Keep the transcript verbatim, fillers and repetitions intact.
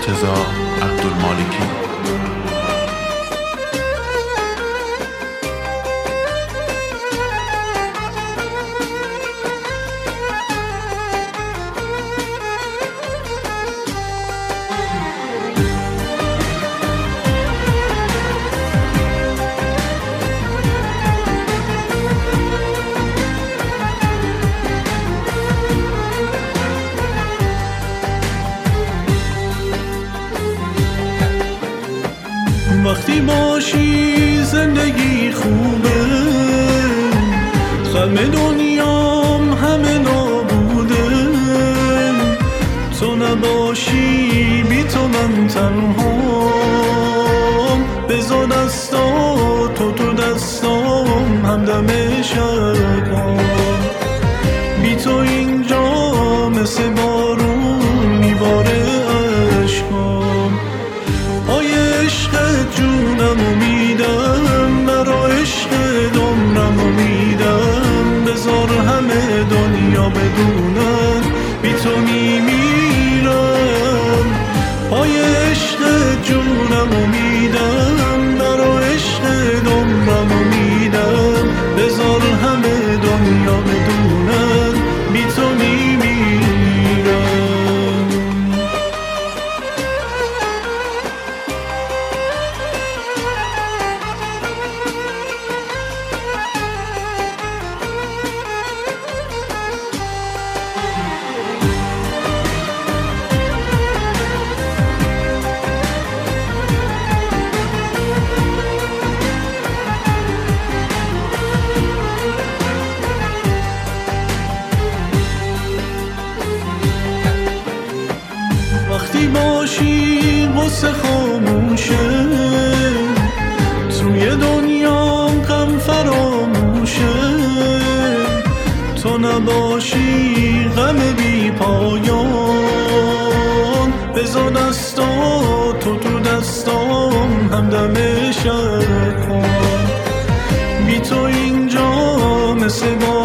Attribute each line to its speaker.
Speaker 1: مرتضی عبدالمالکی.
Speaker 2: وقتی باشی زندگی خوبه، غم دنیام همه نابوده. تو نباشی بی تو من تنهام، بذار دستا تو تو دستام همدم شبام. بی تو اینجا مثل بارون میباره عشقام. پای عشقت جونمو میدم، برا عشقت عمرمو میدم. بذار همه دنیا بدونن بی تو میمیرم. پای عشقت جونمو میدم، برا عشقت عمرمو میدم. بذار همه دنیا بدونن بی تو میمیرم. وقتی باشی غصه خاموشه، توی دنیا غم فراموشه. تو نباشی غم بی پایان، بذار دستا تو تو دستام همدم شب کن. بی تو اینجا مثل